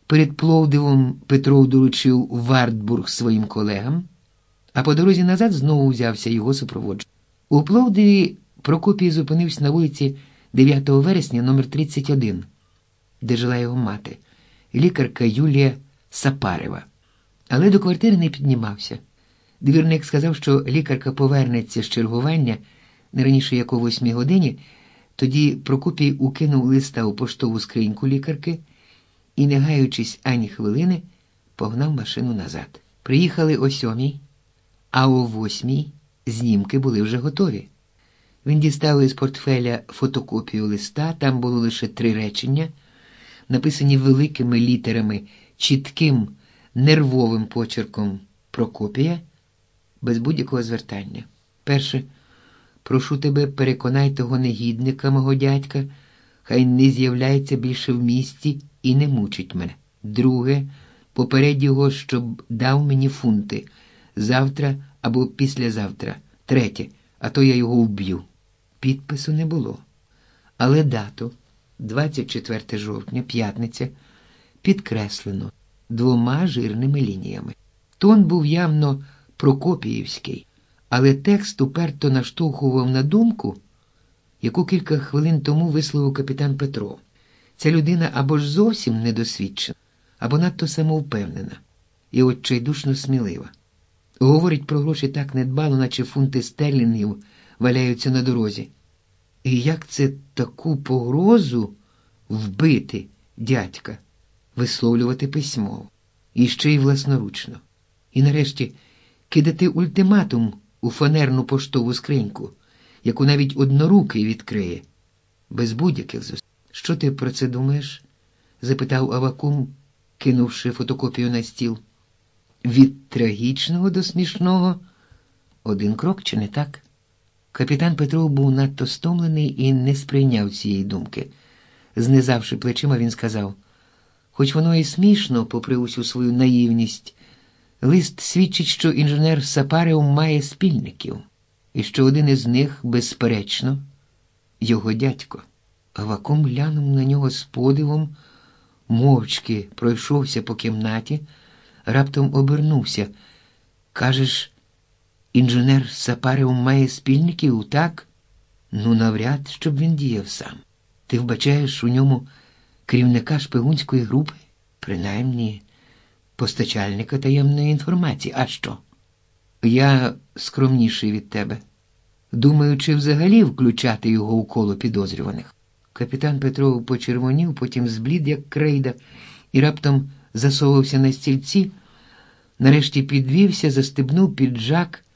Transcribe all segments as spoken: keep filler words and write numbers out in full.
Перед Пловдивом Петров доручив Вартбург своїм колегам, а по дорозі назад знову взявся його супроводжувати. У Пловдиві Прокопій зупинився на вулиці дев'ятого вересня, номер тридцять один, де жила його мати, лікарка Юлія Сапарева. Але до квартири не піднімався. Двірник сказав, що лікарка повернеться з чергування не раніше як о восьмій годині. Тоді Прокопій укинув листа у поштову скриньку лікарки і, не гаючись ані хвилини, погнав машину назад. Приїхали о сьомій, а о восьмій знімки були вже готові. Він дістав із портфеля фотокопію листа, там було лише три речення, написані великими літерами, чітким, нервовим почерком Прокопія, без будь-якого звертання. Перше. Прошу тебе, переконай того негідника, мого дядька, хай не з'являється більше в місті і не мучить мене. Друге. Попередь його, щоб дав мені фунти завтра або післязавтра. Третє. А то я його вб'ю. Підпису не було. Але дату, двадцять четверте жовтня, п'ятниця, підкреслено двома жирними лініями. Тон був явно прокопіївський, але текст уперто наштовхував на думку, яку кілька хвилин тому висловив капітан Петров. Ця людина або ж зовсім недосвідчена, або надто самовпевнена і отчайдушно смілива. Говорить про гроші так недбало, наче фунти стерлінгів валяються на дорозі. І як це таку погрозу вбити дядька, висловлювати письмово, і ще й власноручно. І нарешті кидати ультиматум у фанерну поштову скриньку, яку навіть однорукий відкриє, без будь-яких зусиль. «Що ти про це думаєш?» – запитав Аввакум, кинувши фотокопію на стіл. «Від трагічного до смішного один крок, чи не так?» Капітан Петров був надто стомлений і не сприйняв цієї думки. Знизавши плечима, він сказав: «Хоч воно і смішно, попри усю свою наївність, лист свідчить, що інженер Сапарев має спільників, і що один із них, безперечно, його дядько». Аввакум глянув на нього з подивом, мовчки пройшовся по кімнаті, раптом обернувся. «Кажеш, інженер Сапарев має спільників, так? Ну, навряд, щоб він діяв сам. Ти вбачаєш у ньому керівника шпигунської групи, принаймні постачальника таємної інформації. А що? Я скромніший від тебе. Думаю, чи взагалі включати його у коло підозрюваних?» Капітан Петров почервонів, потім зблід, як крейда, і раптом засовувався на стільці, нарешті підвівся, застебнув піджак,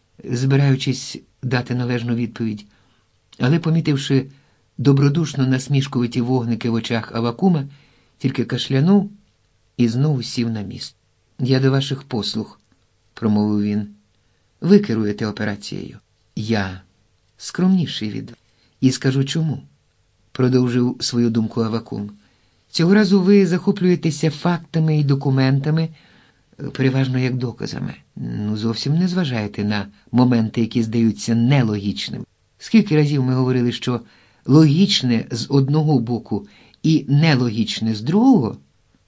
збираючись дати належну відповідь, але, помітивши добродушно насмішкуваті вогники в очах Аввакума, тільки кашлянув і знову сів на місце. «Я до ваших послуг», – промовив він. «Ви керуєте операцією. Я скромніший від вас. І скажу чому», – продовжив свою думку Аввакум. «Цього разу ви захоплюєтеся фактами і документами, переважно як доказами. Ну, зовсім не зважаєте на моменти, які здаються нелогічними. Скільки разів ми говорили, що логічне з одного боку і нелогічне з другого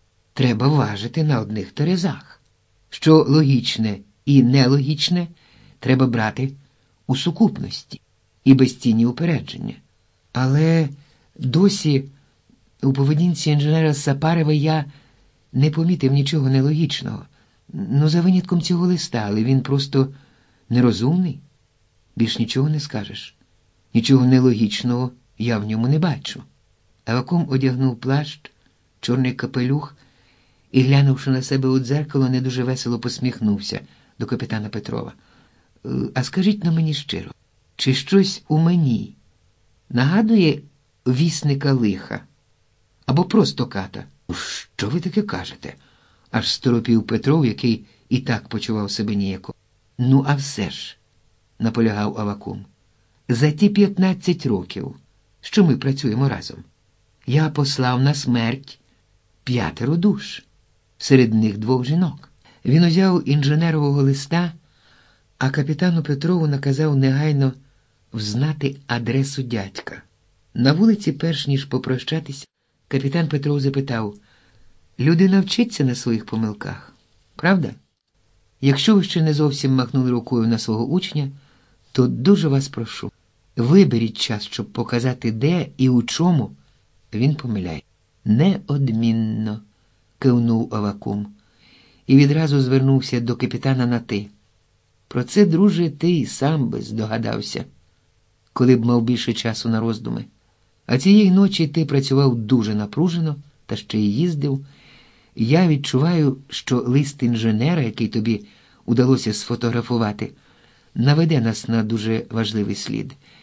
треба важити на одних терезах, що логічне і нелогічне треба брати у сукупності і без тіні упередження. Але досі у поведінці інженера Сапарева я не помітив нічого нелогічного. Ну, за винятком цього листа, але він просто нерозумний. Більш нічого не скажеш. Нічого нелогічного я в ньому не бачу». Аввакум одягнув плащ, чорний капелюх і, глянувши на себе у дзеркало, не дуже весело посміхнувся до капітана Петрова. «А скажіть на мені щиро, чи щось у мені нагадує вісника лиха? Або просто ката?» «Що ви таке кажете?» – аж сторопів Петров, який і так почував себе ніяко. «Ну, а все ж», – наполягав Аввакум, – «за ті п'ятнадцять років, що ми працюємо разом, я послав на смерть п'ятеро душ, серед них двох жінок». Він узяв інженерового листа, а капітану Петрову наказав негайно взнати адресу дядька. На вулиці, перш ніж попрощатись, капітан Петров запитав: Людина вчиться на своїх помилках, правда? Якщо ви ще не зовсім махнули рукою на свого учня, то дуже вас прошу, виберіть час, щоб показати, де і у чому він помиляє. Неодмінно, кивнув Аввакум і відразу звернувся до капітана на «ти». Про це, друже, ти й сам би здогадався, коли б мав більше часу на роздуми. А цієї ночі ти працював дуже напружено, та ще й їздив. Я відчуваю, що лист інженера, який тобі удалося сфотографувати, наведе нас на дуже важливий слід.